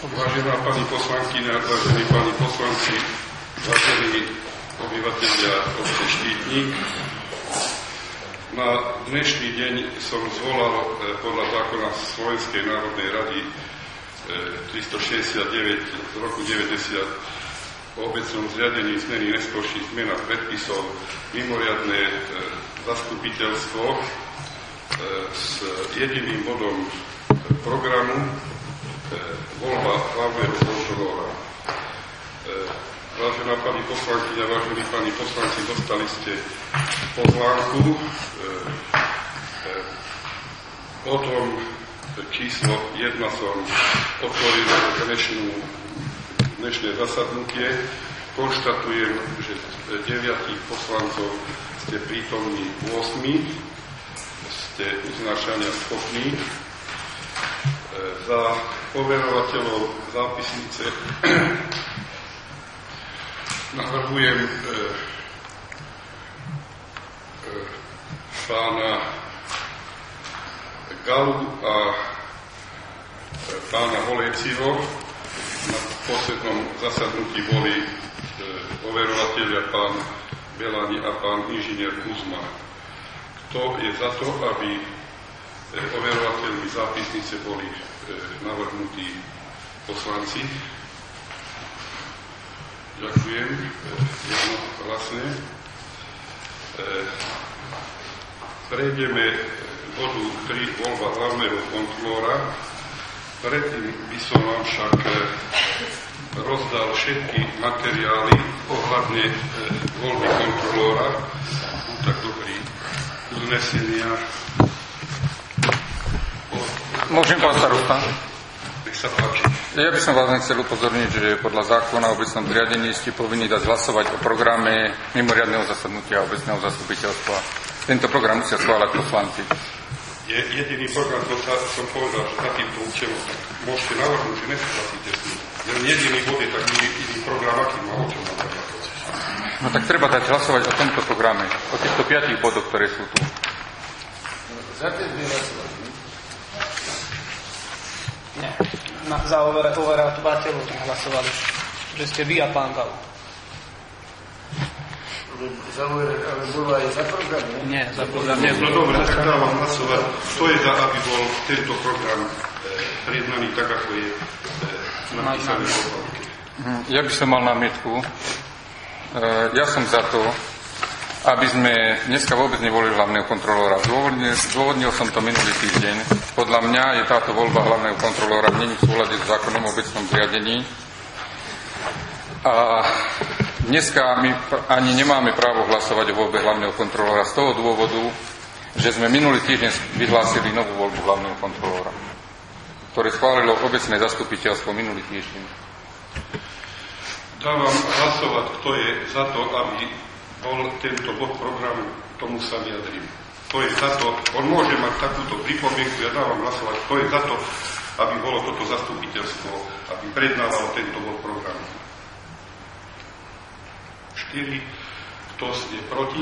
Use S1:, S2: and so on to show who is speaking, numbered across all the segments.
S1: Vážená pani poslankyňa, vážení páni poslanci, vážení obyvatelia obce Štítnik, na dnešný deň som zvolal podľa zákona Slovenskej národnej rady 369 z roku 90 o obecnom zriadení zmeny neskorších zmien a predpisov mimoriadne zastupiteľstvo s jediným bodom programu voľba hlavného kontrolóra. Vážená pani poslankyňa, vážení páni poslanci, dostali ste pozvánku. Potom číslo 1 som otvoril dnešné zasadnutie. Konštatujem, že z 9 poslancov ste prítomní 8, ste uznášania schopní. Za overovateľov zápisnice navrhujem pána Galu a pána Holeciho. Na poslednom zasadnutí boli overovatelia pán Belani a pán inžinier Kuzma. Kto je za to, aby overovateľmi zápisnice boli navrhnutí poslanci? Ďakujem. Jednohlasne. Prejdeme bodu 3, voľba hlavného kontrolóra. Predtým by som vám však rozdal všetky materiály ohľadne voľby kontrolóra. Tak dobrý. Uznesenia.
S2: Môžem, pán starosta?
S1: Nech sa páči.
S2: Ja by som vás chcel upozorniť, že podľa zákona o obecnom zriadení ste povinni dať hlasovať o programe mimoriadneho zasadnutia obecného zastupiteľstva. Tento program musia schváľať poslanci.
S1: Je jediný program, ktorý som povedal, že za týmto účelom môžete navrhnúť, že nesúhlasíte s ním. Len jediný bod je taký iný program, aký má o čom navrhnúť.
S2: No tak treba dať hlasovať o tomto programe, o týchto 5 bodoch, ktoré sú tu.
S3: Za tie dve hlasovať.
S4: Nie, za overovateľov sme hlasovali, že ste vy a pán Gal.
S3: Ale bolo aj za program, nie?
S4: Nie, za program nie.
S1: No dobre, tak dávam hlasovať. Kto je za, aby bol tento program prijednaný tak, ako je napísaný v obálke?
S2: Ja by som mal námietku. Ja som za to, aby sme dneska vôbec nevolili hlavného kontrolóra. Zdôvodnil som to minulý týždeň. Podľa mňa je táto voľba hlavného kontrolóra není v súlade s zákonom o obecnom zriadení. A dneska my ani nemáme právo hlasovať o voľbe hlavného kontrolóra z toho dôvodu, že sme minulý týždeň vyhlásili novú voľbu hlavného kontrolóra, ktoré schválilo obecné zastupiteľstvo minulý týždeň.
S1: Dávam hlasovať, kto je za to, aby bol tento bod programu, tomu sa vyjadrím. Kto je za to, on môže mať takúto pripomienku, ja dávam hlasovať, kto je za to, aby bolo toto zastupiteľstvo, aby prednávalo tento bod programu. 4. Kto je proti?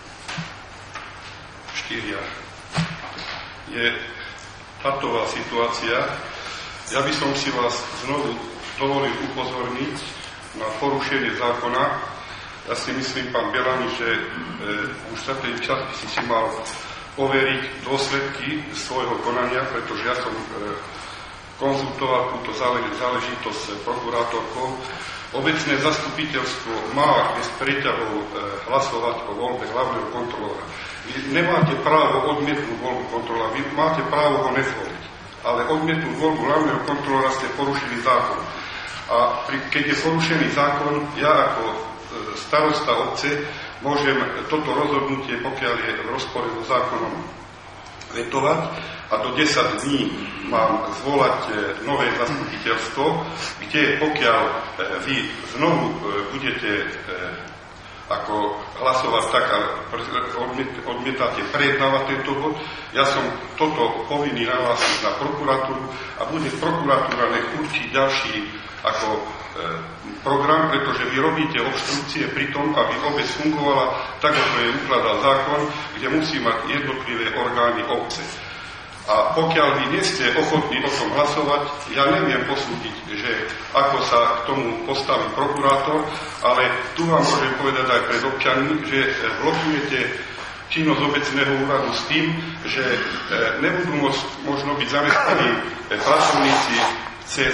S1: 4. Je patová situácia. Ja by som si vás znovu dovolil upozorniť na porušenie zákona. Ja si myslím, pán Belani, že už za ten čas by si mal overiť dôsledky svojho konania, pretože ja som konzultoval túto záležitosť s prokurátorkou. Obecné zastupiteľstvo má bez preťahov hlasovať o voľbe hlavného kontrolóra. Vy nemáte právo odmietnúť voľbu kontrolóra, vy máte právo ho nezvoliť. Ale odmietnúť voľbu hlavného kontrolóra ste porušili zákon. A keď je porušený zákon, ja ako starosta obce môžem toto rozhodnutie, pokiaľ je v rozpore so zákonom, vetovať a do 10 dní mám zvolať nové zastupiteľstvo, kde pokiaľ vy znovu budete ako hlasovať tak a odmietate prejednávať tento bod, ja som toto povinný nahlásiť na prokuratúru a bude prokuratúra nech určí ďalší ako program, pretože vy robíte obštrukcie pri tom, aby obec fungovala tak, ako je ukladal zákon, kde musí mať jednotlivé orgány obce. A pokiaľ vy nie ste ochotní o tom hlasovať, ja neviem posúdiť, že ako sa k tomu postaví prokurátor, ale tu vám môžem povedať aj pred občanmi, že blokujete činnosť obecného úradu s tým, že nebudú môcť možno byť zamestnaní pracovníci cez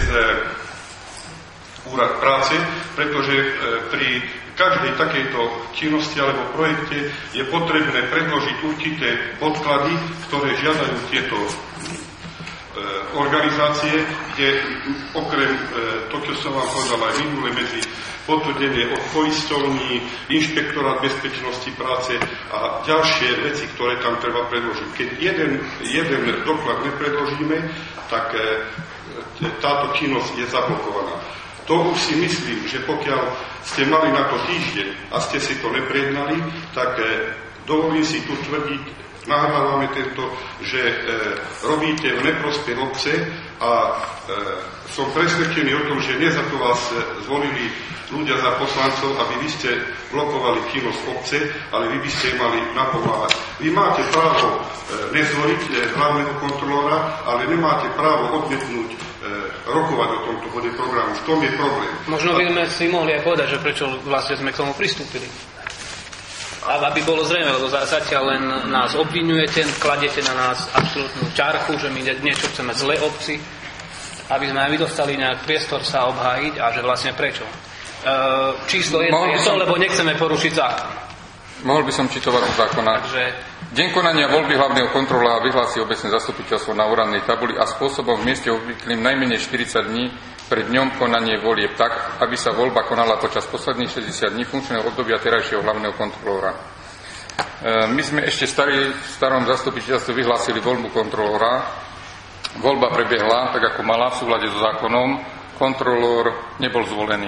S1: úrad práce, pretože pri každej takejto činnosti alebo projekte je potrebné predložiť určité podklady, ktoré žiadajú tieto organizácie, kde okrem to, čo som vám povedal aj minule, medzi potvrdenie od poisťovní, inšpektorát bezpečnosti práce a ďalšie veci, ktoré tam treba predložiť. Keď jeden doklad nepredložíme, tak táto činnosť je zablokovaná. To už si myslím, že pokiaľ ste mali na to týždeň a ste si to neprejednali, tak dovolím si tu tvrdiť, nahrávame tento, že robíte v neprospech obce a som presvedčený o tom, že nie za to vás zvolili ľudia za poslancov, aby vy ste blokovali činnosť obce, ale vy by ste mali napomáhať. Vy máte právo nezvoliť hlavného kontrolóra, ale nemáte právo odmietnúť rokovať o tomto bode programu. V tom je problém.
S4: Možno by sme si mohli aj povedať, že prečo vlastne sme k tomu pristúpili. A aby bolo zrejme, lebo zatiaľ len nás obviňujete, kladete na nás absolútnu čárku, že my niečo chceme zle obci, aby sme aj my dostali nejak priestor sa obhájiť a že vlastne prečo. Číslo 1 je to, lebo nechceme porušiť zákon.
S2: Mohol by som citovať z zákona.
S4: Takže
S2: deň konania voľby hlavného kontrolóra vyhlási obecné zastupiteľstvo na úradnej tabuli a spôsobom v mieste obvyklým najmenej 40 dní pred dňom konanie volieb tak, aby sa voľba konala počas posledných 60 dní funkčného obdobia terajšieho hlavného kontrolóra. My sme ešte v starom zastupiteľstve vyhlásili voľbu kontrolóra. Voľba prebiehla tak, ako mala, v súlade so zákonom. Kontrolór nebol zvolený.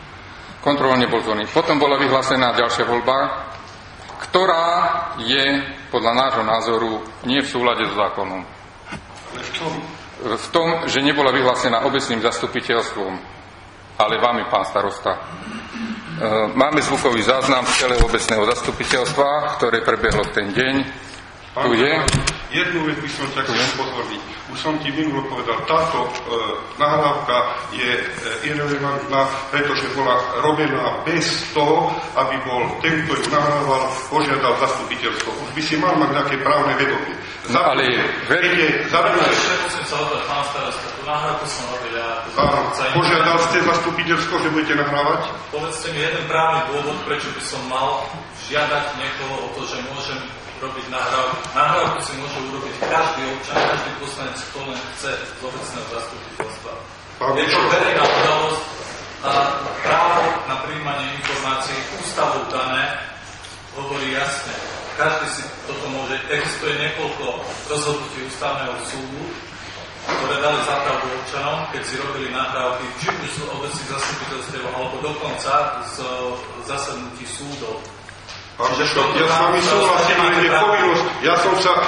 S2: Potom bola vyhlásená ďalšia voľba, ktorá je podľa nášho názoru nie v súlade so zákonom. V tom, že nebola vyhlásená obecným zastupiteľstvom, ale vami, pán starosta. Máme zvukový záznam z celého obecného zastupiteľstva, ktoré prebiehlo v ten deň. Tu je.
S1: Jednu vec by som ťa chcel upozorniť. Už som ti minulo povedal, táto nahrávka je irelevantná, pretože bola robená bez toho, aby bol ten, kto ju nahrával, požiadal zastupiteľstvo. Už by si mal mať nejaké právne vedomie.
S2: No, ale
S5: musím sa odať, pán starosta, tú nahrávku som robil ja.
S1: Požiadal ste zastupiteľstvo, že budete nahrávať?
S5: Povedzte mi jeden právny dôvod, prečo by som mal žiadať niekoho o to, že môžem robiť nahrávku. Nahrávku si môže urobiť každý občan, každý poslanec, kto len chce z obecného zastupiteľstva. Je to verejná udalosť a právo na prijímanie informácií ústavou dané hovorí jasne. Každý si toto môže. Existuje niekoľko rozhodnutí ústavného súdu, ktoré dali za pravdu občanom, keď si robili nahrávky, či už z obecných zastupiteľstiev, alebo dokonca z zasadnutí súdov.
S1: Pán Bišov, ja s vami súhlasím, je povinnosť. Ja som sa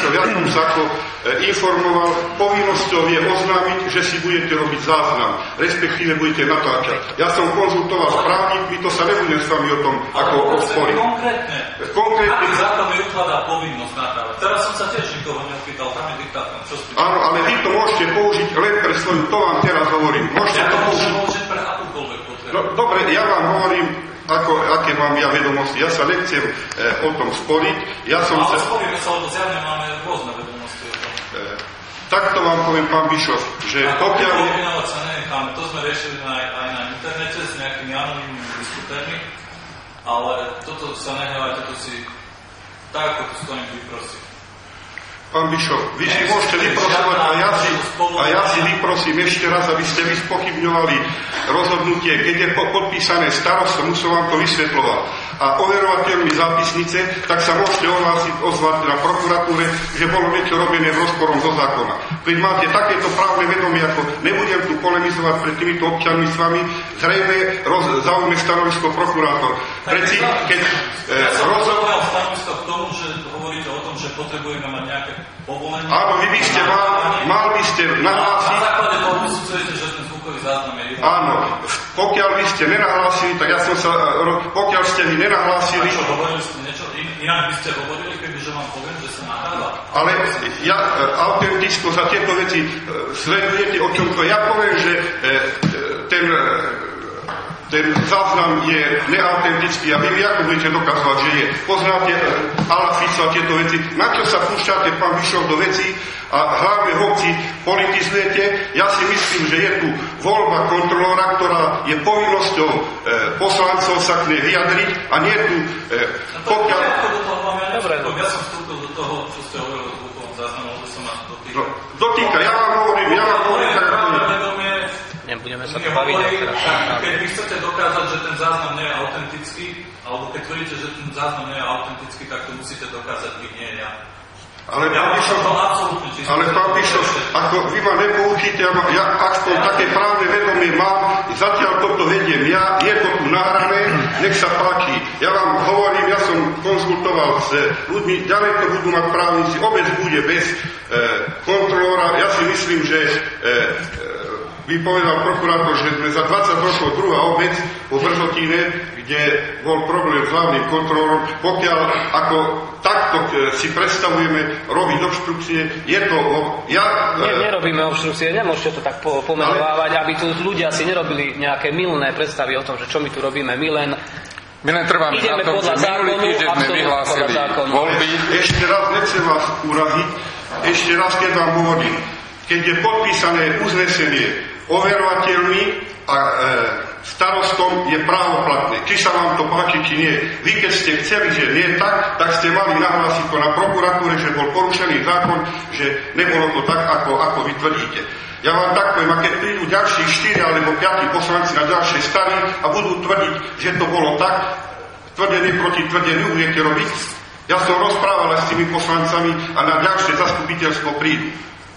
S1: ako informoval, povinnosťou je oznámiť, že si budete robiť záznam, respektíve budete natáčať. Ja som konzultoval s právnikmi, to sa nebudem s vami o tom, ako sporiť.
S5: Konkrétne. Aký zákon mi ukladá povinnosť nahrávať? Teraz som sa tiež nikoho neopýtal, tam je diktátor.
S1: Áno, ale vy to môžete použiť len pre svoju, to vám teraz hovorím. Môžete to
S5: použiť pre akúkoľvek potrebu.
S1: No, dobre, ja vám hovorím, aké mám ja vedomosti. Ja sa nechcem o tom sporiť.
S5: Ale sporíme sa, lebo zjavne máme rôzne vedomosti o tom.
S1: Takto vám poviem, pán Bišov, že pokiaľ...
S5: Povinovať sa nenecháme. To sme riešili aj na internete s nejakými anonymnými diskutérmi, ale toto sa nehnevajte, to si tak, ako tu stojím, vyprosím.
S1: Pán Bišov, vy si môžete vyprosovať a ja si vyprosím ešte raz, aby ste vy spochybňovali rozhodnutie, keď je podpísané starostom, som vám to vysvetľoval. A overovateľmi zápisnice, tak sa môžete ozvať na prokuratúre, že bolo niečo robené v rozporom so zákona. Keď máte takéto právne vedomie, ako nebudem tu polemizovať pred týmito občanmi s vami, zrejme zaujme stanovisko prokurátor. Preci, keď
S5: rozhodoval stanovisko k tomu, že hovoríte o tom, že potrebujeme mať nejaké povolenie.
S1: Áno, vy by ste mal by ste nahlásiť.
S5: Na základe toho usúdzujete, že ten zvukový záznam je iba.
S1: Áno, pokiaľ by ste nenahlásili, tak ja som sa, pokiaľ ste vy nenahlásili.
S5: A čo, hovorili ste niečo iné? inak by ste hovorili, kebyže vám poviem, že sa nahráva.
S1: Ale ja autenticko za tieto veci sledujete, o čom to ja poviem, že ten záznam je neautentický a vy ako budete dokazovať, že je. Poznáte Alafica a tieto veci, na čo sa púšťate, pán Vyšov, do veci a hlavne hoci politizujete. Ja si myslím, že je tu voľba kontrolóra, ktorá je povinnosťou poslancov sa k nej vyjadriť a nie tu pokiaľ...
S5: Ja som vstúpil do toho, čo ste hovorili o zvukovom záznamu, že som ma dotýkal.
S1: Dotýka, ja vám hovorím, tak ako
S4: nebudeme sa to baviť.
S5: Keď vy chcete dokázať, že ten záznam nie je autentický, alebo keď tvrdíte, že ten záznam nie je autentický, tak to musíte dokázať vy, nie ja.
S1: Ale pán Pišov, ako vy ma nepoučíte, ja aspoň také právne vedomie mám, zatiaľ toto vediem ja, je to tu nahrané, nech sa páči. Ja vám hovorím, ja som konzultoval s ľuďmi, ďalej to budú mať právnici, obec bude bez kontrolóra. Ja si myslím, že vypovedal prokurátor, že sme za 20 rokov druhá obec po Brzotíne, kde bol problém s hlavným kontrolórom. Pokiaľ ako takto si predstavujeme robiť obštrukcie, je to...
S4: Nerobíme obštrukcie, nemôžete to tak pomenovávať, aby tu ľudia si nerobili nejaké mylné predstavy o tom, že čo my tu robíme. My len
S2: trváme na tom, že minulý týždeň sme vyhlásili voľby.
S1: Ešte raz nechcem vás uraziť, ešte raz keď vám hovorím, keď je podpísané uznesenie overovateľmi a starostom je právoplatné. Či sa vám to páči, či nie. Vy, keď ste chceli, že nie tak ste mali nahlásiť to na prokuratúre, že bol porušený zákon, že nebolo to tak, ako vy tvrdíte. Ja vám tak poviem, a keď prídu ďalší 4 alebo 5 poslanci na ďalšie strany a budú tvrdiť, že to bolo tak, tvrdenie proti tvrdeniu budete robiť. Ja som rozprával s tými poslancami a na ďalšie zastupiteľstvo prídu.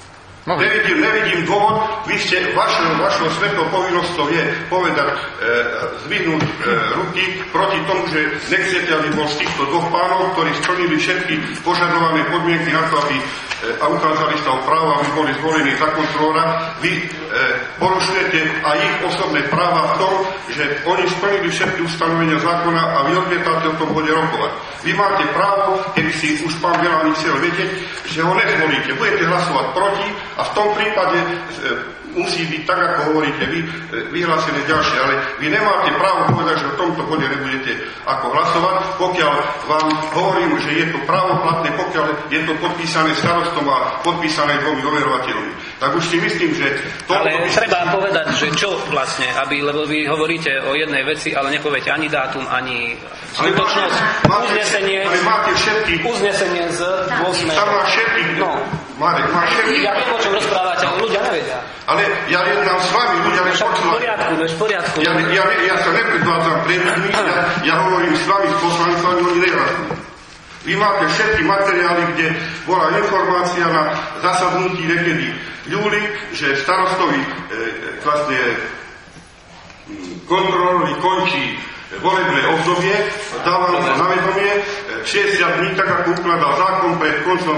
S1: Nevidím dôvod, vy ste, vašou svetou povinnosťou je povedať, zdvihnúť ruky proti tomu, že nechcete, aby bol z týchto dvoch pánov, ktorí splnili všetky požadované podmienky na to, aby a ukázali stav práva, aby boli zvolení za kontrolóra. Vy porušujete aj ich osobné práva v tom, že oni splnili všetky ustanovenia zákona a vy odmietate o tom bode rokovať. Vy máte právo, keby si už pán Bielánik chcel vedieť, že ho nezvolíte. Budete hlasovať proti a v tom prípade musí byť tak, ako hovoríte vy, vyhlásené ďalšie, ale vy nemáte právo povedať, že v tomto bode nebudete ako hlasovať, pokiaľ vám hovorím, že je to právoplatné, pokiaľ je to podpísané starostom a podpísané dvomi overovateľmi. Tak už si myslím, že...
S4: Ale treba povedať, že čo vlastne, lebo vy hovoríte o jednej veci, ale nepoviete ani dátum, ani skutočnosť, uznesenie z 8.
S1: Tam má všetky.
S4: No.
S1: Marek, má všetky.
S4: Ja viem, o čom rozprávate, ale ľudia nevedia.
S1: Ale ja jednám s vami, ľudia nepočúvajú.
S4: V poriadku.
S1: Ja sa nepredvádzam pred ľuďmi, ja hovorím s vami, s poslancami, oni nehlasujú. Vy máte všetky materiály, kde bola informácia na zasadnutí niekedy v júli, že starostovi vlastne kontrolórovi končí volebné obdobie, dávam to na vedomie, 60 dní, tak ako ukladal zákon pred koncom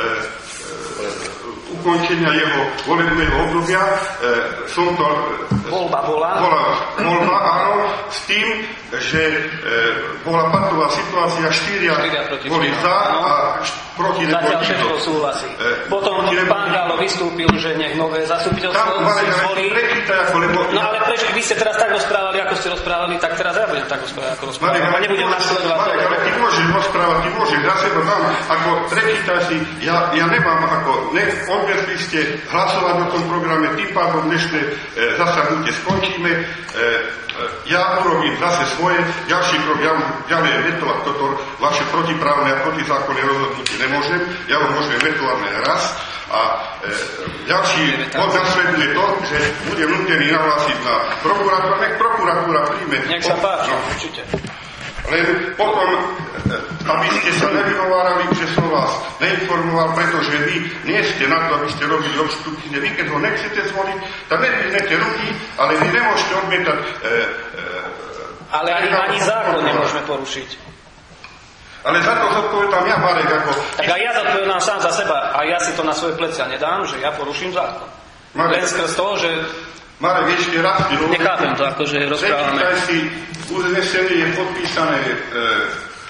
S1: ukončenia jeho volebného obdobia.
S4: Voľba bola,
S1: áno, s tým, že bola patová situácia, 4 boli za a proti
S4: zatiaľ všetko súhlasí. Potom pán Gálo vystúpil, že nech nové zastupiteľstvo zvolí. No ale prečo vy ste teraz tak rozprávali, ako ste rozprávali, tak teraz ja budem tak rozprávať, ako rozprávali. A nebudem nasledovať to.
S1: Ale ty môžeš rozprávať, ty môžeš. Ja seba mám, ako prečítaj si, ja nemám ako, odmietli ste hlasovať na tom programe, tým pádom dnešné zasadnutie skončíme. Ja urobím zase svoje, ďalší krok, ja ďalej vetovať toto vaše protiprávne a protizákonné rozhodnutie nemôžem, ja ho môžem vetovať len raz a ďalší bod nasleduje to, že budem nutený nahlásiť na prokuratúru, nech prokuratúra príjme.
S4: Nech sa páči, určite.
S1: Len potom, aby ste sa nevyhovárali, že som vás neinformoval, pretože vy nie ste na to, aby ste robili obštrukcie. Vy, keď ho nechcete zvoliť, tak nedvihnete ruky, ale vy nemôžete odmietať...
S4: ale ani zákon nemôžeme porušiť.
S1: Ale za to zodpovedám ja, Marek, ako...
S4: Tak aj ja zodpovedám sám za seba a ja si to na svoje plecia nedám, že ja poruším zákon. Len skrz toho, že...
S1: Marek, ešte raz ti hovorím.
S4: Nechápem to, akože rozprávame.
S1: Prečítaj si, uznesenie je podpísané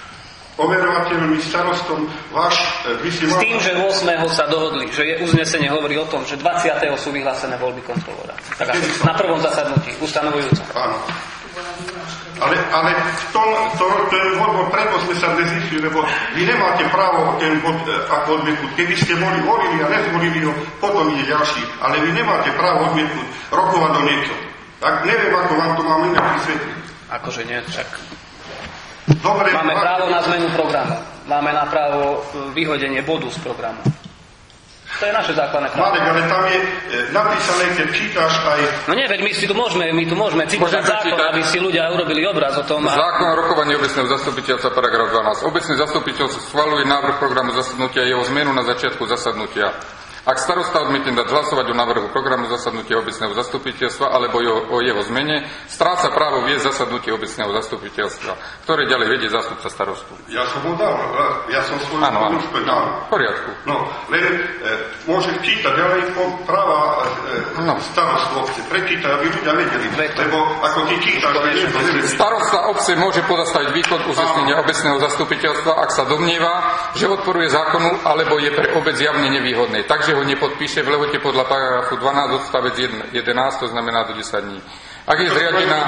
S1: overovateľmi, starostom,
S4: S tým, že 8. sa dohodli, že je uznesenie hovorí o tom, že 20. sú vyhlásené voľby kontrolóra. Tak na prvom zasadnutí, ustanovujúcom.
S1: Áno. Ale ten bod, preto sme sa dnes išli, lebo vy nemáte právo ten bod ako odmietnúť. Keby ste volili a nezvolili ho, potom ide ďalší. Ale vy nemáte právo odmietnúť, rokovať do niečo. Tak neviem, ako vám to máme vysvetliť.
S4: Akože nie, však...
S1: Dobre,
S4: máme právo na zmenu programu. Máme na právo vyhodenie bodu z programu. To je naše základné právo.
S1: Marek, ale tam je napísané, keď čítaš aj...
S4: No nie, veď my tu môžeme citovať zákon, aby si ľudia urobili obraz o tom.
S2: Zákon o rokovaní obecného zastupiteľstva, paragraf 12. Obecné zastupiteľstvo schvaľuje návrh programu zasadnutia a jeho zmenu na začiatku zasadnutia. Ak starosta odmietne dať hlasovať o návrhu programu zasadnutia obecného zastupiteľstva alebo o jeho zmene, stráca právo viesť zasadnutie obecného zastupiteľstva, ktoré ďalej vedie zástupca starostu.
S1: Ja som ho dal, ja som svoju ponušku dal.
S2: V poriadku.
S1: No, len môžem čítať ďalej práva starostu obce. Prečítaj, aby ľudia vedeli. Lebo ako ty čítaš...
S2: Starosta obce môže pozastaviť výkon uznesenia obecného zastupiteľstva, ak sa domnieva, že odporuje zákonu alebo je pre obec javne nevýhodné. Takže ho nepodpíše v lehote podľa paragrafu 12 odstavec 11, to znamená do 10 dní. Ak je zriadená...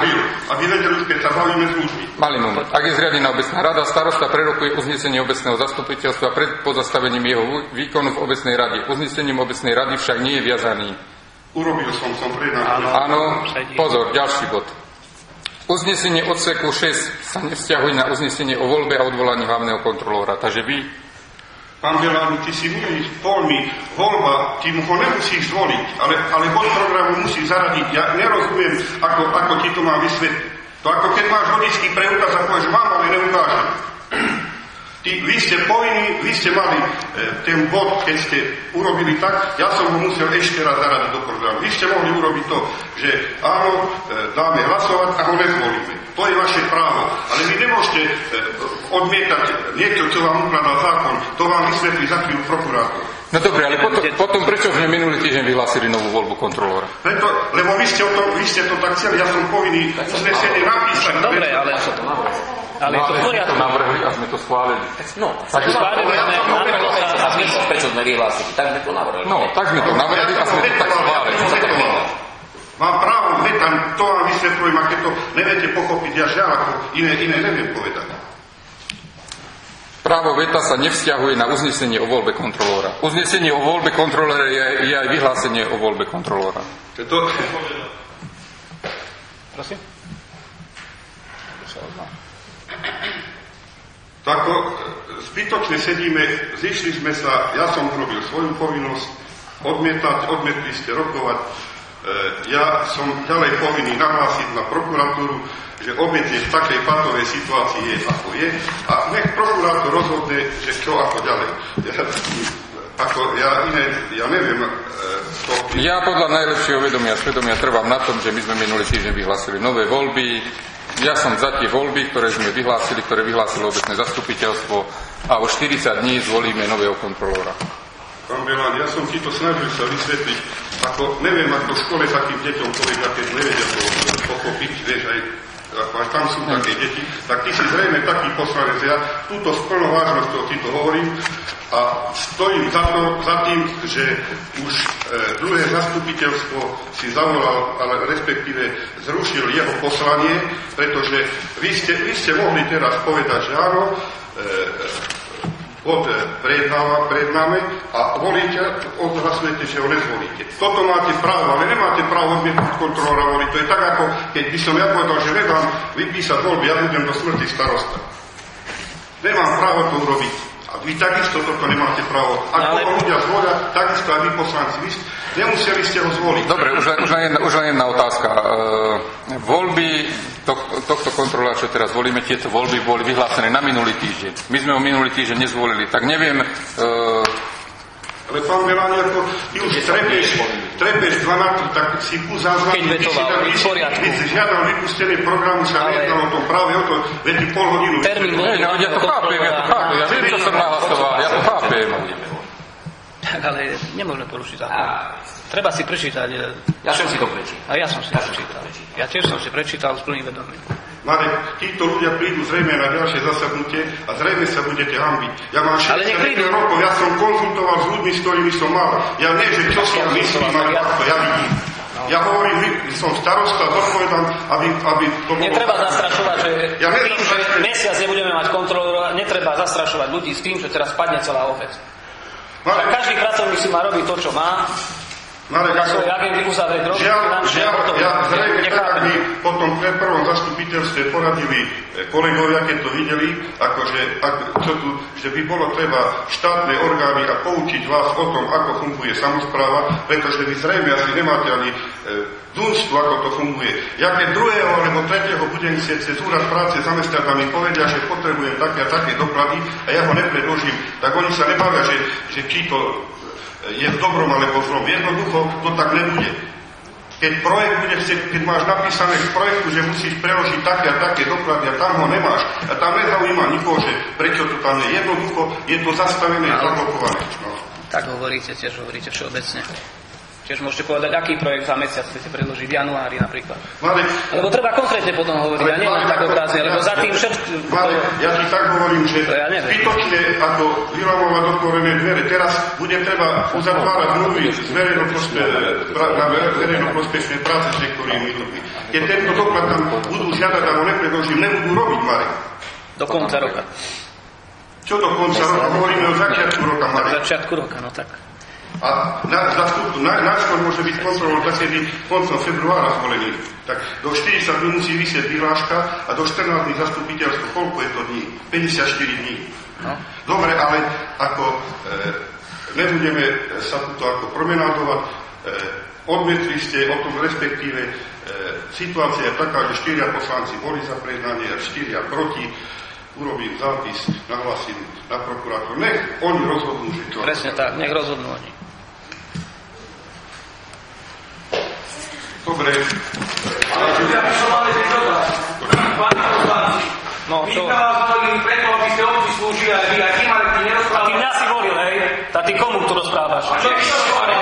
S2: Ak je zriadená obecná rada, starosta prerokuje uznesenie obecného zastupiteľstva pred pozastavením jeho výkonu v obecnej rade. Uznesením obecnej rady však nie je viazaný.
S1: Urobil som prednášku.
S2: Áno, pozor, ďalší bod. Uznesenie odseku 6 sa nevzťahuje na uznesenie o voľbe a odvolaní hlavného kontrolóra. Takže vy...
S1: Pán Belány, ty si milý polmi, voľba, ty mu ho nemusíš zvoliť, ale bod programu musíš zaradiť. Ja nerozumiem, ako ti to mám vysvetliť. To ako keď máš vodičský preukaz a povieš, mám, ale neukážem. Vy ste povinní, vy ste mali ten bod, keď ste urobili tak, ja som ho musel ešte raz zaradiť do programu. Vy ste mohli urobiť to, že áno, dáme hlasovať a ho nezvolíme. To je vaše právo. Ale vy nemôžete odmietať niečo, čo vám ukladá zákon. To vám vysvetlí za chvíľu prokurátor.
S2: No dobre, ale potom prečo sme minulý týždeň vyhlásili novú voľbu kontrolóra?
S1: Preto, lebo vy ste to tak chceli, ja som povinný uznesenie napísať.
S4: Dobre, ale je to v poriadku.
S2: Navrhli a sme to schválili.
S6: No, tak prečo sme vyhlásili? Tak sme to navrhli.
S2: No, tak sme to navrhli a sme to tak schválili.
S1: Mám právo, tam to vám vysvetľujem, a keď to neviete pochopiť, ja žiaľ, ako iné neviem povedať.
S2: Právo veta sa nevzťahuje na uznesenie o voľbe kontrolóra. Uznesenie o voľbe kontrolóra je aj vyhlásenie o voľbe kontrolóra.
S4: Prosím?
S1: Tak zbytočne sedíme, zišli sme sa, ja som urobil svoju povinnosť odmietli ste rokovať. Ja som ďalej povinný nahlásiť na prokuratúru, že obec je v takej patovej situácii, ako je, a nech prokurátor rozhodne, že čo ako ďalej. Ja neviem.
S2: Ja podľa najlepšieho svedomia trvám na tom, že my sme minulý týždeň vyhlásili nové voľby. Ja som za tie voľby, ktoré sme vyhlásili, ktoré vyhlásilo obecné zastupiteľstvo, a o 40 dní zvolíme nového kontrolóra.
S1: Pán Belán, ja som ti to snažil sa vysvetliť, neviem, ako v škole takým deťom povedia, keď nevedia to pochopiť, vieš, aj tam sú také deti, tak ty si zrejme taký poslanec, ja túto s plnou vážnosťou ti to hovorím a stojím za tým, že už druhé zastupiteľstvo si zavolal, ale respektíve zrušil jeho poslanie, pretože vy ste mohli teraz povedať, že áno, prednáme a volíte, odhlasujete, že ho nezvolíte. Toto máte právo, ale nemáte právo odmietnúť kontrolóra voliť. To je tak, ako keď by som ja povedal, že nedám vypísať voľby, ja budem do smrti starosta. Nemám právo to urobiť. A vy takisto toto nemáte právo. Ak ho ľudia zvolia, takisto aj vy poslanci. Vy nemuseli ste ho zvoliť.
S2: Dobre, už len jedna otázka. Voľby tohto kontrola, čo teraz volíme, tieto voľby boli vyhlásené na minulý týždeň. My sme ho minulý týždeň nezvolili, tak neviem...
S1: Ale pán Melani, ako ty už trepeš 12, tak si ku záznamu, ty si žiadal vypustenie programu, sa nejednalo o tom, práve o to, veď pol hodinu.
S2: Ja to chápem, ja viem, čo som nahlasoval, ja to chápem.
S4: Tak, ale nemôžeme porušiť zákon. Treba si prečítať.
S6: Ja som si to prečítal.
S4: A ja som si prečítal. Ja tiež som si prečítal s plným vedomím.
S1: Marek, títo ľudia prídu zrejme na ďalšie zasadnutie a zrejme sa budete hanbiť. Ja mám 60 rokov, ja som konzultoval s ľuďmi, s ktorými som mal. Ja nie, že čo si ja myslím, ale to ja vidím. Ja hovorím, som starosta, zodpovedám, aby to bolo...
S4: Netreba zastrašovať, že tým, že mesiac nebudeme mať kontrolu, netreba zastrašovať ľudí s tým, že teraz padne celá obec. Každý pracovník si má robiť to, čo má.
S1: Marek,
S4: svoje agendy uzavrieť roky.
S1: Ja zrejme tak, aby potom pre prvom zastupiteľstve poradili kolegovia, keď to videli, akože, že by bolo treba štátne orgány a poučiť vás o tom, ako funguje samospráva, pretože vy zrejme asi nemáte ani dunstu, ako to funguje. Ja keď 2. alebo 3. budem chcieť cez úrad práce zamestnať a mi povedia, že potrebujem také a také doklady a ja ho nepredložím, tak oni sa nebavia, že či to je v dobrom alebo v zlom. Jednoducho to tak nebude. Keď projekt bude chcieť, keď máš napísané v projektu, že musíš preložiť také a také doklady a tam ho nemáš a tam nezaujíma nikoho, že prečo to tam je. Jednoducho je to zastavené a zablokované. No.
S4: Tak tiež hovoríte všeobecne. Tiež môžete povedať, aký projekt za mesiac chcete predložiť v januári napríklad.
S1: Marek,
S4: lebo treba konkrétne potom hovoriť, a nie len tak obrazne, lebo za tým všetko...
S1: Marek, ja ti tak hovorím, že zbytočne ako vylamovať otvorené dvere. Teraz bude treba uzatvárať zmluvy z verejnoprospešnej práce s niektorými ľuďmi. Keď tento doklad tam budú žiadať a ho nepredložím, nebudú robiť, Marek.
S4: Do konca roka.
S1: Čo do konca roka? Hovoríme o začiatku roka, Marek.
S4: Začiatku roka, no tak.
S1: A najskôr môže byť kontrolor takedy koncom februára zvolený. Tak do 40 dní musí vysieť vyhláška a do 14 dní zastupiteľstvo. Koľko je to dní? 54 dní. No. Dobre, ale ako nebudeme sa tuto ako promenádovať. Odmietli ste o tom, respektíve situácia je taká, že 4 poslanci boli za priznanie a 4 proti. Urobím zápis, nahlasím na prokurátor. Nech oni rozhodnú, že čo.
S4: Presne tak, nech rozhodnú oni.
S1: Dobre.
S7: Ale ja by som mal ešte dodať. Páni poslanci, my sme vás volili preto, aby ste obci slúžili aj vy. A ty, Marek, ty nerozprával.
S4: A ty mňa si volil, hej? A ty komu tu rozprávaš?
S7: A čo ty to volil?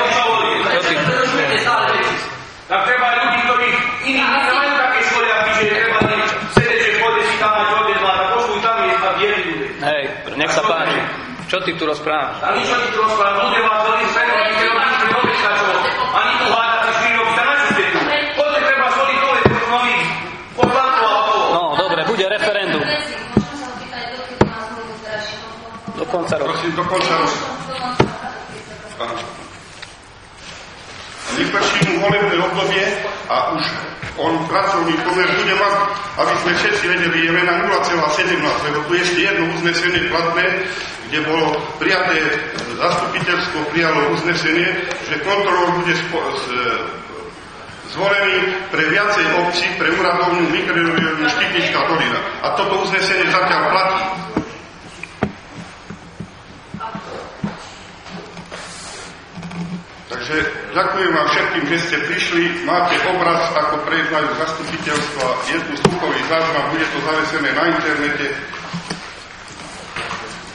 S7: Tak treba aj ľudí, ktorí iní nemajú také školiaky, že treba sedieť, že pôjde si tam mať odjedlať a pošluj tam je a dieli ľudí.
S4: Hej, nech sa páči. Čo ty tu rozprávaš?
S7: A nič, čo ty tu rozprávaš? Ľudia vás volili preto, aby ste robili obeckačov. Ani tu hádate 4 roky, na čo ste tu? Poďte treba zvoliť nových poslancov a okolo.
S4: No, dobre, bude referendum. Do konca roka.
S1: Prosím, do konca roka. Vyprší mu volebné obdobie a už on pracovný pomer bude mať, aby sme všetci vedeli, je na 0,17, lebo tu ešte jedno uznesenie platné, kde bolo prijaté, zastupiteľstvo prijalo uznesenie, že kontrolór bude zvolený pre viacej obcí, pre úradovňu mikroregiónu Štipnická dolina. A toto uznesenie zatiaľ platí. Takže ďakujem vám všetkým, že ste prišli. Máte obraz, ako prejednajú zastupiteľstva. Je tu zvukový záznam, bude to zavesené na internete.